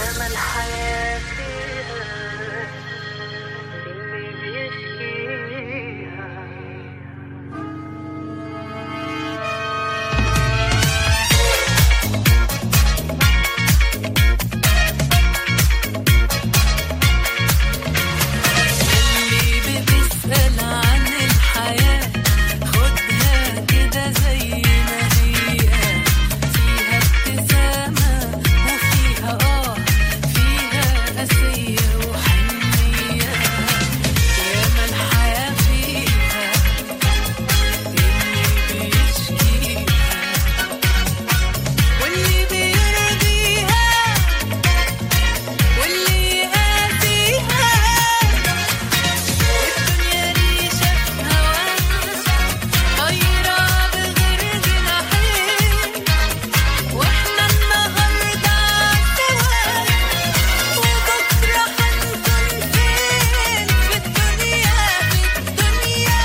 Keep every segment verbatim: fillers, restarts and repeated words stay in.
ياما الحياة فيها اللي بيشكيها. اللي بتسأل عن الحياة خدها كده زي ما هي، فيها ابتسامة وفيها آه فيها قاسية وحنية. ياما الحياة فيها اللي بيشكيها واللي بيرضيها واللي يقاسيها. والدنيا ريشة في هواها طايرة بغير جناحين، واحنا النهاردة سوا وبكرة هنكون فين في الدنيا في الدنيا.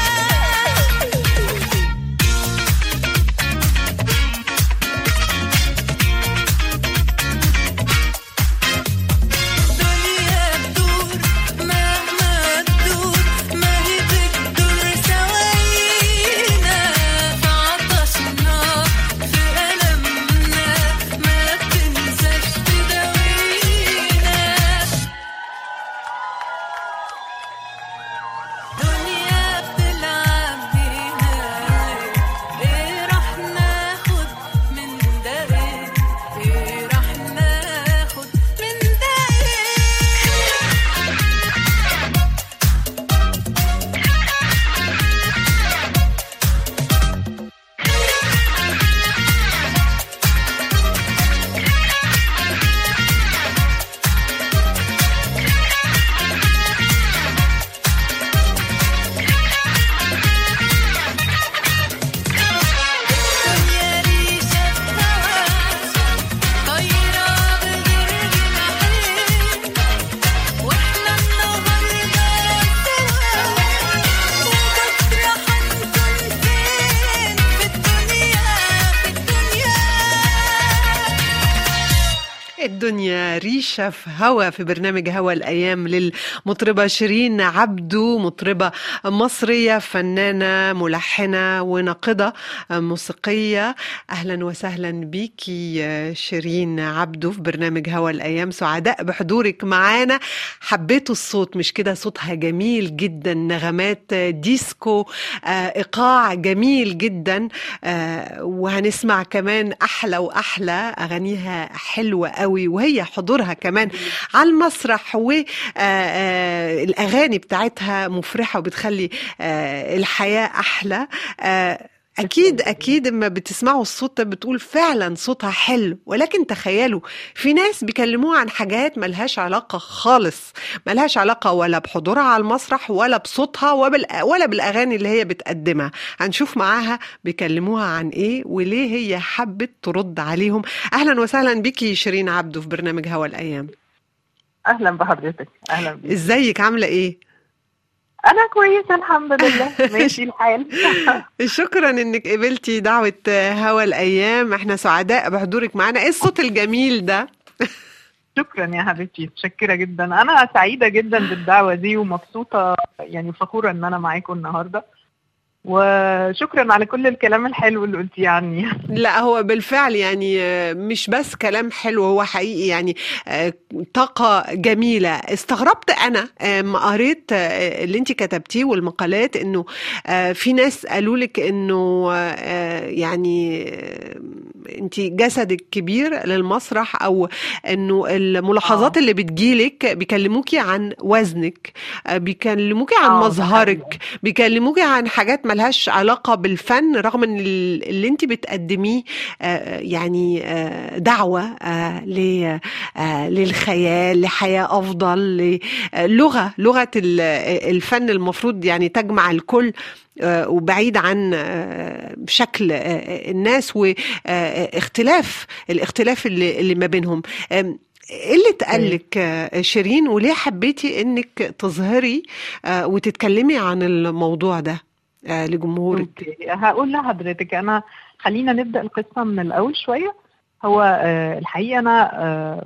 الدنيا بتدور مهما تدور ما هي بتدور سواينا، في عطشنا في ألمنا ما بتنساش تداوينا. دنيا بتلعب بينا ايه راح ناخد من ده ايه ايه راح ناخد من ده الدنيا ريشة في هواها طايرة بغير جناحين، واحنا النهاردة سوا وبكرة هنكون فين في الدنيا في الدنيا. الدنيا ريشة في هوا في برنامج هوا الأيام للمطربة شيرين عبدو، مطربة مصرية فنانة ملحنة وناقدة موسيقية. أهلا وسهلا بيكي يا شيرين عبدو في برنامج هوا الأيام، سعداء بحضورك معانا. حبيتوا الصوت مش كده؟ صوتها جميل جدا، نغمات ديسكو، آه، إيقاع جميل جدا. آه، وهنسمع كمان أحلى وأحلى أغانيها حلوة قوي، وهي حضورها كمان على المسرح والأغاني بتاعتها مفرحة وبتخلي آه، الحياة أحلى. آه، أكيد أكيد لما بتسمعوا الصوت ده بتقول فعلا صوتها حلو، ولكن تخيلوا في ناس بيكلموها عن حاجات ملهاش علاقة خالص، ملهاش علاقة ولا بحضورها على المسرح ولا بصوتها وبال- ولا بالأغاني اللي هي بتقدمها. هنشوف معاها بيكلموها عن إيه وليه هي حبت ترد عليهم. أهلا وسهلا بيكي شيرين عبدو في برنامج هوا الأيام. اهلا بحضرتك. اهلا بيك. إزيك؟ عاملة إيه؟ انا كويسه الحمد لله، ماشي الحال. شكرا انك قبلتي دعوة هوا الأيام، احنا سعداء بحضورك معنا. ايه الصوت الجميل ده؟ شكرا يا حبيبتي، متشكره جدا. انا سعيده جدا بالدعوه دي ومبسوطه، يعني فخوره ان انا معاكم النهارده، وشكرا على كل الكلام الحلو اللي قلتيه عني. لا هو بالفعل يعني آه، مش بس كلام حلو، هو حقيقي يعني آه، طاقة جميلة. استغربت أنا آه، ما قريت آه، اللي انت كتبتيه والمقالات، انه آه، في ناس قالوا لك انه آه، يعني آه، انت جسدك كبير للمسرح، او انه الملاحظات اه اللي بتجيلك بيكلموكي عن وزنك، آه، بيكلموكي عن اه ده مظهرك، حقيقي. بيكلموكي عن حاجات ملهاش علاقة بالفن، رغم ان ال- اللي انت بتقدميه آه، يعني آه، دعوة آه، ل- آه، للخيال، لحياة أفضل، لغة لغة ال- الفن المفروض يعني تجمع الكل، آه، وبعيد عن آه، شكل آه، الناس واختلاف الاختلاف اللي اللي ما بينهم. آم، ايه اللي اتقال اوكي لك آه، شيرين، وليه حبيتي انك تظهري آه، وتتكلمي عن الموضوع ده آه، لجمهورك؟ اوكي هقول لحضرتك. انا خلينا نبدأ القصة من الأول شوية. هو آه، الحقيقة أنا آه،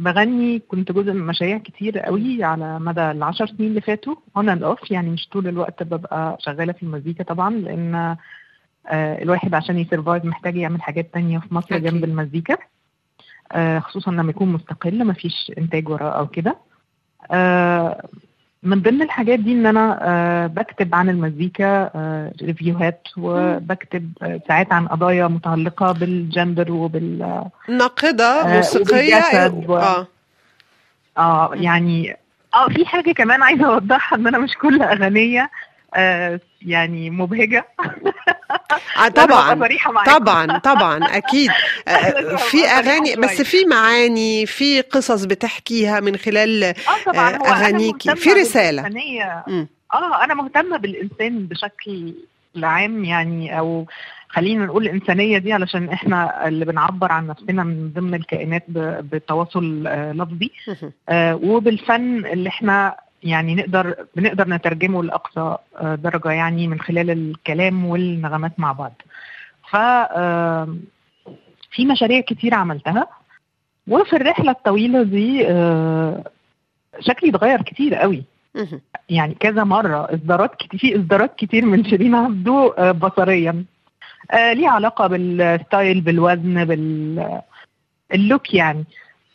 بغني، كنت جزء من مشاريع كتير قوي على مدى العشر سنين اللي فاتوا on and off، يعني مش طول الوقت ببقى شغالة في المزيكا طبعا، لأن آه الواحد عشان يسرفايف محتاج يعمل حاجات تانية في مصر أكيد. جنب المزيكا، آه خصوصا لما يكون مستقل مفيش إنتاج وراه أو كده. آه من ضمن الحاجات دي ان انا آه بكتب عن المزيكا آه ريفيوهات، وبكتب آه ساعات عن قضايا متعلقة بالجندر وبال ناقدة آه موسيقية. وبالجسد و... اه اه يعني اه في حاجة كمان عايزة اوضحها، ان انا مش كل اغنية آه يعني مبهجة. آه لازم أبقى طبعا صريحة معاكم. طبعا طبعا اكيد. آه، لازم في أبقى اغاني صريحة بس شوية. في معاني، في قصص بتحكيها من خلال اه آه، طبعا هو انا اغانيكي، في مهتمة رسالة. بالإنسانية. مم. اه انا مهتمة بالانسان بشكل عام، يعني او خلينا نقول الانسانية دي، علشان احنا اللي بنعبر عن نفسنا من ضمن الكائنات ب- بتواصل آه لفظي، مهم. آه وبالفن اللي احنا يعني نقدر بنقدر نترجمه لأقصى آه درجة، يعني من خلال الكلام والنغمات مع بعض. ف آه، في مشاريع كتير عملتها، وفي الرحلة الطويلة دي آه، شكلي اتغير كتير قوي، مهم. يعني كذا مرة اصدارات كتير، في اصدارات كتير من شيرين عبده آه، بصريا آه، ليه علاقة بالستايل، بالوزن، باللوك يعني.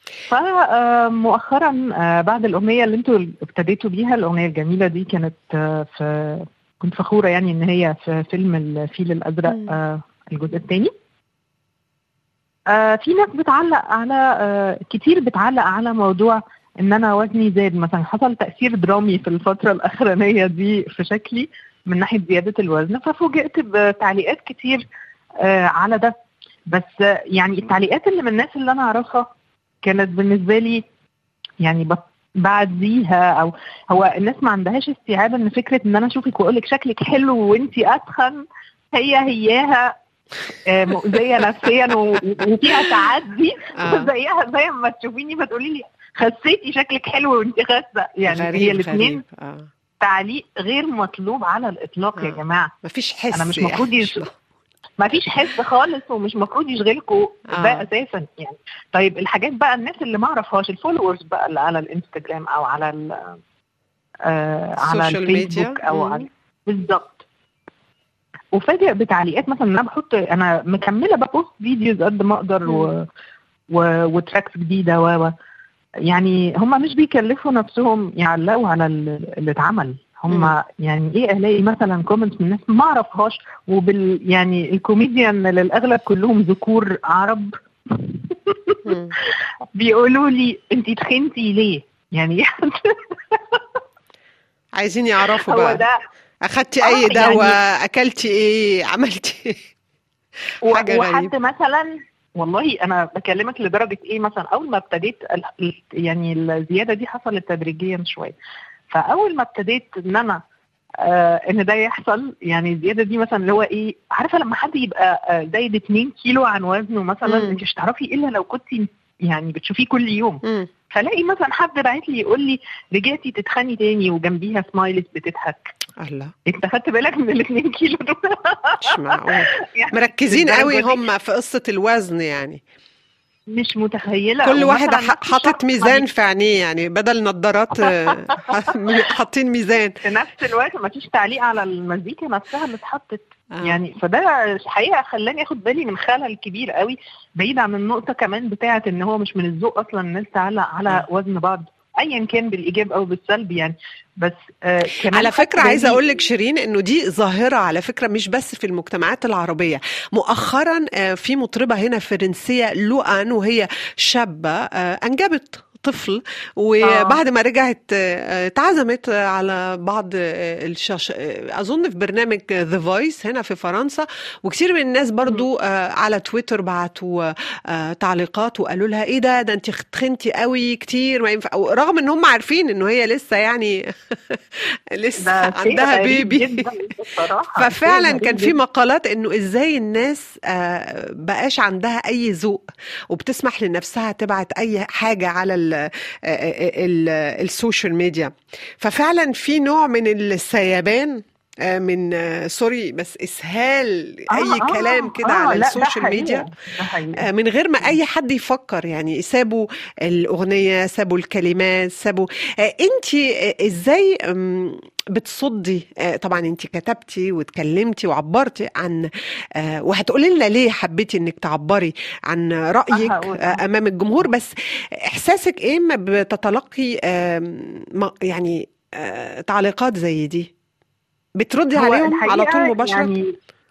فمؤخرا بعد الأغنية اللي انتوا ابتديتوا بيها، الأغنية الجميلة دي، كانت آه، في كنت فخورة يعني ان هي في فيلم الفيل الأزرق مم. آه، الجزء الثاني. في ناس بتعلق على آه، كتير بتعلق على موضوع ان انا وزني زاد مثلا، حصل تأثير درامي في الفترة الأخرانية دي في شكلي من ناحية زيادة الوزن، ففوجئت بتعليقات كتير آه، على ده. بس آه، يعني التعليقات اللي من الناس اللي انا اعرفها كانت بالنسبة لي يعني بط- بعديها، او هو الناس ما عندهاش استيعاب ان فكرة ان انا اشوفك واقول لك شكلك حلو وانتي اتخن هي هياها آه، مؤذية نفسيا و- وفيها تعدي، آه. زيها زي ما تشوفيني فتقولي لي خسيتي شكلك حلو وانت خاسة، يعني هي غريب الاثنين غريب. اه تعليق غير مطلوب على الاطلاق يا آه. جماعة. مفيش انا حس مش يعني. مفروض مش يش... ما فيش حس خالص، ومش مفروض يشغلكوا ده آه. اساسا يعني. طيب الحاجات بقى، الناس اللي ما اعرفهاش، الفولورز بقى اللي على الانستجرام او على ال... آه على السوشيال ميديا. الفيسبوك او مم. على بالظبط، وفاجئ بتعليقات مثلا ان انا بحط، انا مكمله ببوست فيديوز قد ما اقدر و... و... وتراكس جديده و و- يعني هم مش بيكلفوا نفسهم يعلقوا على ال- اللي اتعمل، هم مم. يعني ايه، الاقي مثلا كومنتس من ناس ما اعرفهاش، وبال يعني الكوميديان للاغلب كلهم ذكور عرب مم. بيقولوا لي انتي تخنتي ليه يعني. عايزين يعرفوا هو بقى، ده اخدتي اه اي دواء، يعني اكلتي ايه، عملتي ايه؟ و- حاجة وحد غريبة. مثلا، والله انا بكلمك لدرجه ايه، مثلا اول ما ابتديت ال- ال- يعني الزياده دي حصلت تدريجيا شويه، فاول ما ابتديت ان انا آه ان ده يحصل، يعني الزياده دي مثلا اللي هو ايه، عارفه لما حد يبقى آه زايد اتنين كيلو عن وزنه مثلا، مم. انت مش تعرفي الا لو كنت يعني بتشوفيه كل يوم، مم. فلاقي مثلا حد باعت لي يقول لي رجعتي تتخني تاني، وجنبيها سمايلز بتضحك. الله، انت خدت بالك من الاتنين كيلو دول؟ مش معقول. يعني مركزين قوي للدرجه دي هم في قصة الوزن يعني. مش متخيله. كل واحد ومثلا ح- نفس حاطط الشخص ما ميزان بي... في عينيه، يعني بدل نظارات آه، ح- حاطين ميزان. في نفس الوقت ما فيش تعليق على المزيكا نفسها اللي اتحطت آه. يعني. فده الحقيقه خلاني اخد بالي من خلل كبير قوي، بعيد عن النقطه كمان بتاعه ان هو مش من الذوق اصلا الناس تعلق على آه. وزن بعض ايا كان بالايجاب او بالسلب يعني. بس آه كمان على خدت فكرة عايزة بالي- أقول لك شيرين إنه دي ظاهرة على فكرة مش بس في المجتمعات العربية. مؤخرا آه، في مطربة هنا فرنسية لوآن، وهي شابة آه، أنجبت طفل، وبعد ما رجعت آه، اتعزمت على بعض آه، الشاش آه، أظن في برنامج ذا فويس هنا في فرنسا، وكثير من الناس برضو آه، على تويتر بعتوا آه، تعليقات وقالوا لها إيه ده ده أنت تخنتي قوي كتير، ما ينفع، رغم إن هم عارفين إنه هي لسه يعني لسه ده شيء عندها غريب بيبي. جدا بصراحه، شيء ففعلا غريب كان في جدا. مقالات انه ازاي الناس آه، بقاش عندها اي ذوق، وبتسمح لنفسها تبعت اي حاجة على ال ال ال السوشيال ميديا. ففعلا في نوع من السيبان آه، من آه، سوري بس اسهال اه اي كلام اه كده اه على لا ده السوشيال ميديا، حقيقة، ده حقيقة. آه، من غير ما مم. اي حد يفكر، يعني سابوا الاغنيه، سابوا الكلمات، سابوا. انت ازاي أم، بتصدي؟ آه، طبعا انت كتبتي واتكلمتي وعبرتي عن، آه، وهتقولي لنا ليه حبيتي انك تعبري عن اه رايك هقول آه، اه امام الجمهور، آه. بس احساسك ايه ما بتتلقي آم، ما- يعني آه، تعليقات زي دي؟ بتردي هو عليهم على طول الحقيقة مباشره؟ يعني،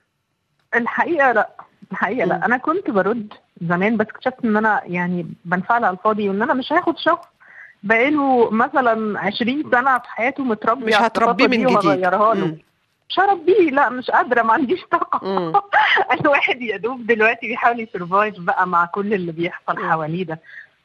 الحقيقة لا، الحقيقة مم. لا، أنا كنت برد زمان بس اكتشفت إن أنا يعني بنفعل على الفاضي، وإن أنا مش هاخد شخص بقاله مثلا عشرين سنة في حياته متربي مش على هتربيه الثقافة من دي جديد. وهغيرها له. مم. مش هربيه، لا مش قادرة، ما عنديش مم. طاقة. الواحد يا دوب دلوقتي بيحاول يسرفايف بقى مع كل اللي بيحصل مم. حواليه ده.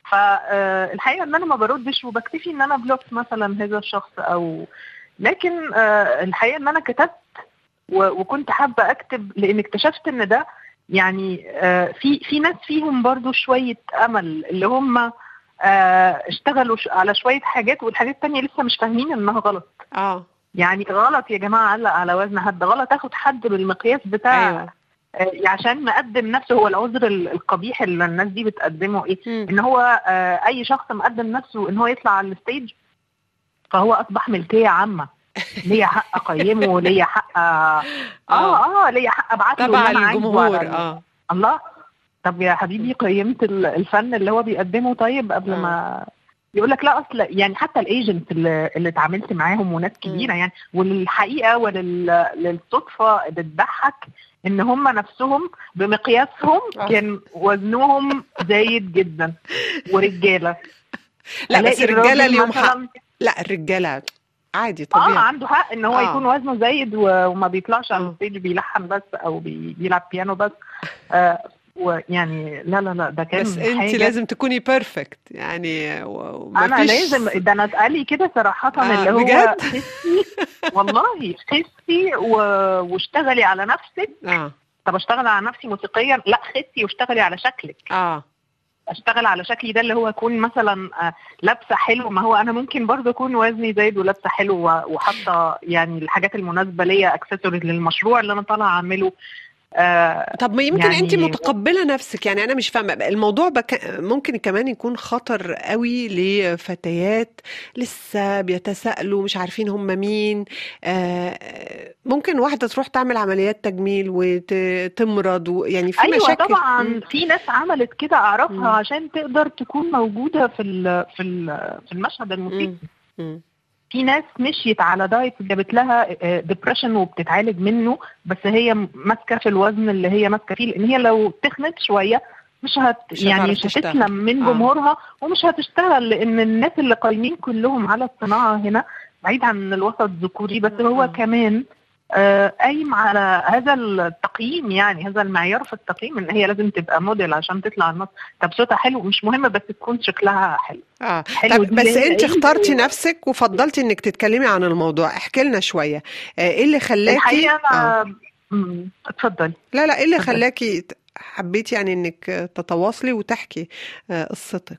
فالحقيقة إن أنا ما بردش وبكتفي إن أنا بلوك مثلا هذا الشخص، أو لكن آه، الحقيقة إن أنا كتبت و- وكنت حابة أكتب، لأن اكتشفت إن ده يعني آه، في في ناس فيهم برضو شوية أمل، اللي هم آه، اشتغلوا ش- على شوية حاجات، والحاجات التانية لسه مش فاهمين إنها غلط. اه يعني غلط يا جماعة علق على وزن حد، غلط اخد حد بالمقياس بتاع ايوه. آه، عشان مقدم نفسه. هو العذر ال- القبيح اللي الناس دي بتقدمه ايه؟ مم. ان هو آه، اي شخص مقدم نفسه ان هو يطلع على الستيج فهو اصبح ملكية عامة، ليا حق اقيمه، ليا حق اه اه اه ليا حق ابعت له اللي تبع انا عايزه على الجمهور. ال... اه الله. طب يا حبيبي قيمت ال- الفن اللي هو بيقدمه طيب قبل اه ما يقول لك لا؟ اصل يعني حتى الايجنت اللي, اللي اتعاملت معاهم وناس كبيره مم. يعني، وللحقيقه وللصدفه اللي تضحك ان هم نفسهم بمقياسهم اه كان وزنهم زايد جدا ورجاله. لا بس الاقي الرجاله الراجل اليوم حق. مثلا لا الرجاله عادي اه طبيعي. عنده حق ان هو يكون اه وزنه زايد و- وما بيطلعش على اه الستيج بيلحن بس او بي- بيلعب بيانو بس. آه ويعني لا لا لا ده بس كان انت حاجه. لازم تكوني بيرفكت يعني، وما انا فيش. لازم، ده انا اتقالي كده صراحه اه اللي هو بجد. خسي، والله خسي و... واشتغلي على نفسك. اه طب اشتغل على نفسي موسيقيا؟ لا خسي واشتغلي على شكلك. اه اشتغل على شكلي ده اللي هو اكون مثلا آه، لابسه حلو. ما هو انا ممكن برضه اكون وزني زايد ولابسه حلو و- وحاطه يعني الحاجات المناسبه ليا، اكسسوارز للمشروع اللي انا طالعه اعمله. آه طب ما يمكن انت يعني متقبله نفسك، يعني انا مش فاهمه الموضوع بك... ممكن كمان يكون خطر قوي لفتيات لسه بيتساءلوا مش عارفين هم مين. آه ممكن واحده تروح تعمل عمليات تجميل وتمرض و... يعني في ايوه مشاكل. مم. طبعا في ناس عملت كده اعرفها مم. عشان تقدر تكون موجوده في ال في ال في المشهد الموسيقي. مم. مم. في ناس مشيت على دايت جابت لها ديبريشن وبتتعالج منه، بس هي ماسكه في الوزن اللي هي ماسكه فيه، لان هي لو تخنت شويه مش هت مش يعني هتعرف مش تشتغل. هتسلم من اه جمهورها ومش هتشتغل، لان الناس اللي قايمين كلهم على الصناعه هنا بعيد عن الوسط الذكوري، بس هو اه كمان آه، قايم على هذا التقييم، يعني هذا المعيار في التقييم ان هي لازم تبقى موديل عشان تطلع النص. طب صوتها حلو مش مهم، بس تكون شكلها حلو. اه حلو طب دي بس اللي هي انت ايه؟ اخترتي نفسك وفضلتي انك تتكلمي عن الموضوع، احكي لنا شويه. آه ايه اللي الحقيقه خلاكي؟ اه انا مم، اتفضلي. لا لا ايه اللي اتفضلي. خلاكي ت- حبيتي يعني انك تتواصلي وتحكي آه، قصتك؟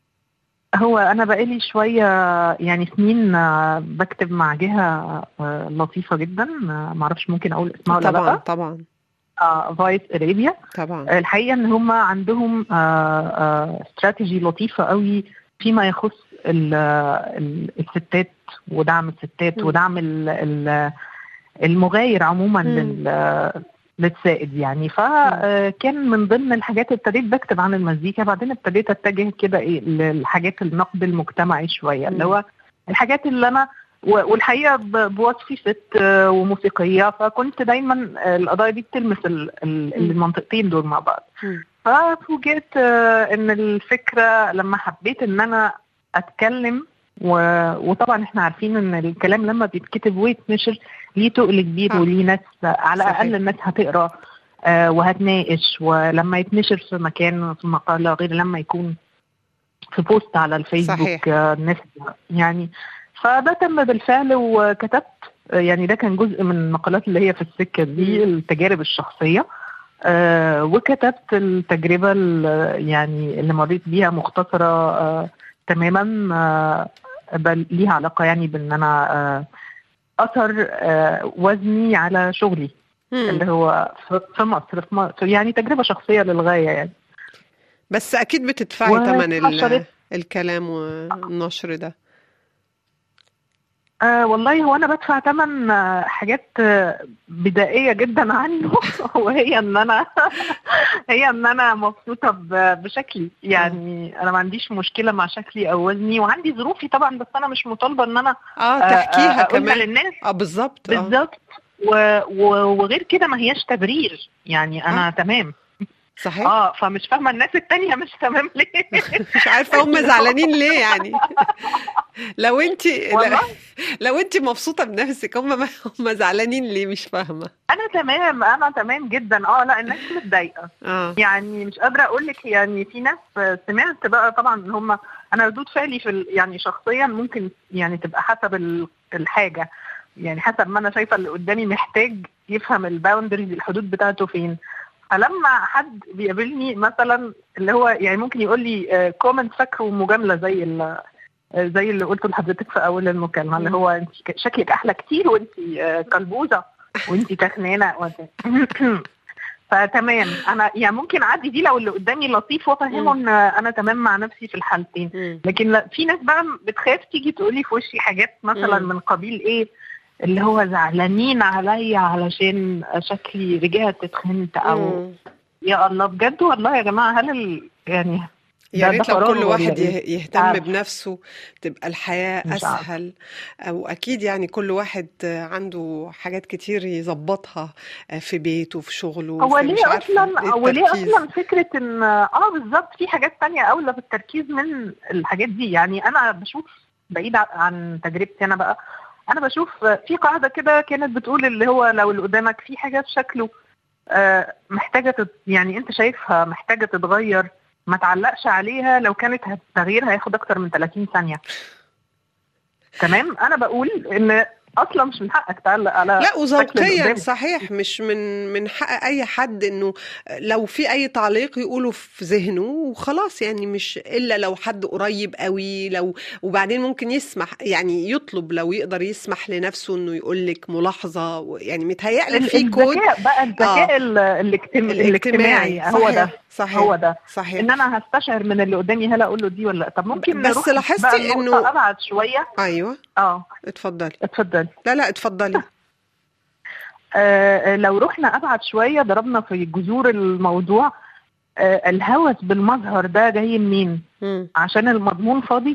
هو أنا بقالي شوية يعني سنين آه، بكتب مع جهة آه، لطيفة جدا، آه، معرفش ممكن أقول اسمها ولا طبعا لأ. طبعا فايس أرابيا. طبعا. الحقيقة إن هم عندهم استراتيجي لطيفة قوي فيما يخص ال- ال- الستات ودعم الستات مم. ودعم ال- ال- المغاير عموما مم. لل للسائد يعني. مم. فكان من ضمن الحاجات ابتديت بكتب عن المزيكا، بعدين ابتديت اتجه كده ايه للحاجات النقد المجتمعي شويه، اللي مم. هو الحاجات اللي انا و- والحقيقه ب- بوصفي ست آه، وموسيقيه، فكنت دايما آه، القضايا دي بتلمس ال- ال- مم. المنطقتين دول مع بعض. مم. ففوجئت آه، ان الفكره لما حبيت ان انا اتكلم و... وطبعا احنا عارفين ان الكلام لما بيتكتب ويتنشر ليه تقل كبير اه وليه ناس، على صحيح. الاقل الناس هتقرا آه وهتناقش، ولما يتنشر في مكان في مقاله غير لما يكون في بوست على الفيسبوك صحيح. آه الناس يعني. فده تم بالفعل وكتبت آه، يعني ده كان جزء من المقالات اللي هي في السكه دي، مم. التجارب الشخصيه. آه وكتبت التجربة ال- يعني اللي مريت بيها مختصرة آه تماما، آه بل ليها علاقة يعني بأن أنا آه اثر آه، وزني على شغلي اللي مم. هو في في مصر في مصر يعني تجربه شخصيه للغايه يعني. بس أكيد بتدفعي تمن ال- وحشرت الكلام والنشر ده. آه والله هو انا بدفع ثمن حاجات آه، بدائيه جدا عنه وهي ان انا هي ان انا مبسوطه ب- بشكلي اه يعني. انا ما عنديش مشكله مع شكلي او وزني وعندي ظروفي طبعا، بس انا مش مطالبه ان انا اه آه، آه، تحكيها اقولها كمان. للناس. اه بالظبط. اه بالظبط. و- و- وغير كده ما هياش تبرير يعني، اه انا تمام. صحيح. اه فمش فاهمه الناس التانية مش تمام ليه. مش عارفة هم اللي زعلانين هو ليه يعني. لو انت لا والله لو انت مبسوطة بنفسك هم ما هم زعلانين ليه؟ مش فاهمة. انا تمام، انا تمام جدا. اه لا الناس متضايقه اه يعني، مش قادره اقول لك يعني. في ناس آه، سمعت بقى طبعا ان هم، انا ردود فعلي في ال- يعني شخصيا ممكن يعني تبقى حسب ال- الحاجه يعني، حسب ما انا شايفه اللي قدامي محتاج يفهم الباوندريز، الحدود بتاعته فين. فلما حد بيقابلني مثلا اللي هو يعني ممكن يقول لي كومنت فاكره مجامله زي ال- زي اللي قلته لحضرتك في اول المكالمه، اللي مم. هو انت شكلك احلى كتير وانت آه، كلبوزه وانت تخنانه وانت فتمام. انا يعني ممكن اعدي دي لو اللي قدامي لطيف وافهمه مم. ان انا تمام مع نفسي في الحالتين. مم. لكن لا، في ناس بقى بتخاف تيجي تقولي في وشي حاجات مثلا مم. من قبيل ايه، اللي هو زعلانين عليا علشان شكلي رجعت اتخنت او مم. يا الله بجد. والله يا جماعه هل ال... يعني يا ده ده ريت لو كل فراغ ولا واحد ايه؟ يه- مش يهتم عارف بنفسه تبقى الحياة مش عارف أسهل. وأكيد يعني كل واحد عنده حاجات كتير يظبطها في بيته في شغله هو في ليه مش عارفة اصلا، إيه هو ليه التركيز. اصلا فكره ان اه بالظبط في حاجات تانية اولى بالتركيز من الحاجات دي يعني. انا بشوف بعيد عن تجربتي انا بقى، انا بشوف في قاعده كده كانت بتقول اللي هو لو اللي قدامك في حاجه في شكله آه، محتاجه تت... يعني انت شايفها محتاجه تتغير، ما تعلقش عليها. لو كانت التغيير هياخد اكتر من ثلاثين ثانيه تمام. انا بقول ان اصلا مش من حقك تعلق على لا شكل اللي وذوقيا قدامك. صحيح، مش من من حق اي حد انه لو في اي تعليق يقوله في ذهنه وخلاص يعني، مش الا لو حد قريب قوي. لو وبعدين ممكن يسمح يعني يطلب لو يقدر يسمح لنفسه انه يقول لك ملاحظة يعني. متهيألي ال- في كود. الذكاء بقى، اه الذكاء ال- الاجتم... الاجتماعي الاجتماعي هو ده، صحيح هو صحيح ده. ان صحيح. انا هستشعر من اللي قدامي هل اقول له دي ولا لا. طب ممكن بس نروح بقى لاحظتي النقطة انه ابعد شوية. ايوه اه اتفضلي. اتفضل. لا لا اتفضلي. آه لو رحنا ابعد شوية ضربنا في جذور الموضوع، آه الهوس بالمظهر ده جاي منين؟ مم. عشان المضمون فاضي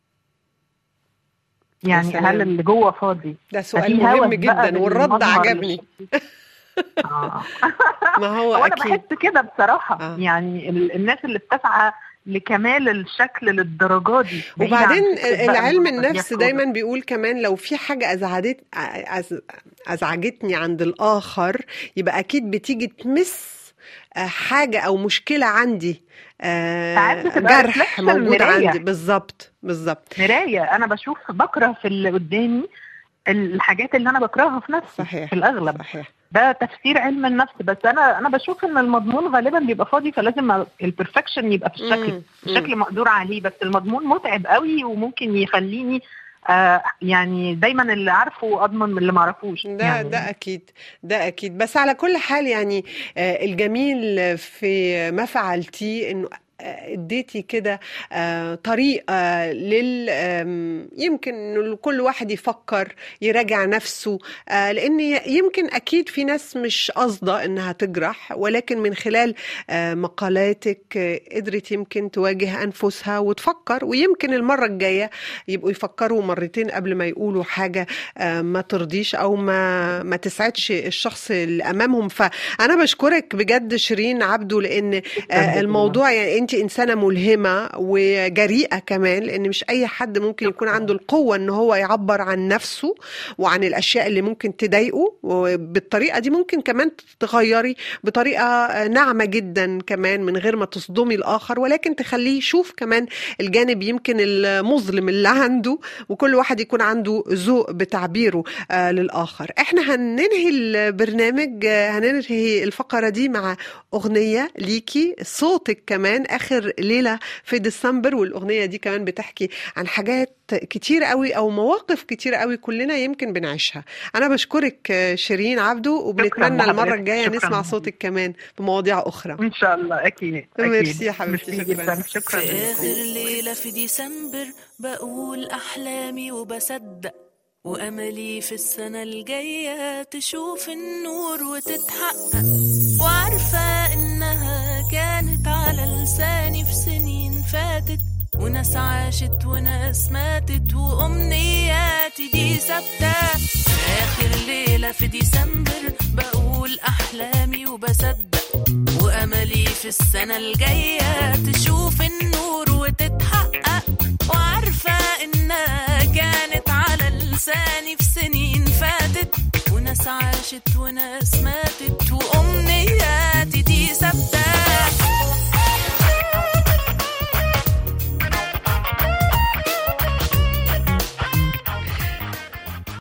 يا يعني، هل سلام، اللي جوه فاضي؟ ده سؤال ففي مهم هوس بقى جدا والرد بالمظهر عجبني. للشكل. اه ما هو هو انا اكيد. بحس كده بصراحه اه يعني، ال- الناس اللي بتسعى لكمال الشكل للدرجه دي بعيد عن وبعدين فكره بقى العلم المظهر، دي النفس حوار. دايما بيقول كمان لو في حاجة أزعجت أز- أزعجتني عند الآخر، يبقى أكيد بتيجي تمس آه، حاجة أو مشكلة عندي، ساعات آه، بتبقى جرح ريفلكشن، موجود عندي. مرايه بالظبط بالظبط. مرايه. انا بشوف بكره في اللي قدامي الحاجات اللي انا بكرهها في نفسي صحيح في الاغلب. صحيح. ده تفسير علم النفس. بس انا انا بشوف ان المضمون غالبا بيبقى فاضي، فلازم البرفكشن يبقى في الشكل، مم. مم. الشكل مقدور عليه. بس المضمون متعب قوي وممكن يخليني آه يعني دايما اللي عارفه اضمن من اللي ما اعرفوش ده يعني. ده اكيد ده اكيد. بس على كل حال يعني آه، الجميل في ما فعلتيه انه آه، اديتي كده آه، طريقة لل آم، يمكن إنه كل واحد يفكر يراجع نفسه، آه، لأن يمكن أكيد في ناس مش قصده إنها تجرح، ولكن من خلال آه، مقالاتك آه، قدرت يمكن تواجه أنفسها وتفكر، ويمكن المرة الجاية يبقوا يفكروا مرتين قبل ما يقولوا حاجة آه، ما ترضيش أو ما ما تسعدش الشخص اللي أمامهم. فأنا بشكرك بجد شيرين عبده، لأن آه، الموضوع يعني انت انسانه ملهمه وجريئه كمان، لان مش اي حد ممكن يكون عنده القوه ان هو يعبر عن نفسه وعن الاشياء اللي ممكن تضايقه، وبالطريقه دي ممكن كمان تغيري بطريقه ناعمه جدا كمان من غير ما تصدمي الاخر، ولكن تخليه يشوف كمان الجانب يمكن المظلم اللي عنده، وكل واحد يكون عنده ذوق بتعبيره آه للاخر. احنا هننهي البرنامج، آه هننهي الفقره دي مع اغنيه ليكي، صوتك كمان آخر ليلة في ديسمبر، والأغنية دي كمان بتحكي عن حاجات كتير قوي أو مواقف كتير قوي كلنا يمكن بنعيشها. أنا بشكرك شيرين عبدو، وبنتمنى المرة الجاية نسمع صوتك كمان بمواضيع أخرى ان شاء الله. اكيد ميرسي يا حبيبتي، ميرسي جدا. شكرا في لكم. آخر ليلة في ديسمبر بقول أحلامي وبصدق، وأملي في السنة الجاية تشوف النور وتتحقق، وعارفة إنها كانت على لساني في سنين فاتت، وناس عاشت وناس ماتت، وأمنياتي دي ثابتة. في آخر ليلة في ديسمبر بقول أحلامي وبصدق، وأملي في السنة الجاية تشوف النور وتتحقق، وعارفة إنها كانت على لساني في سنين فاتت، وناس عاشت وناس ماتت، وأمنياتي دي ثابتة.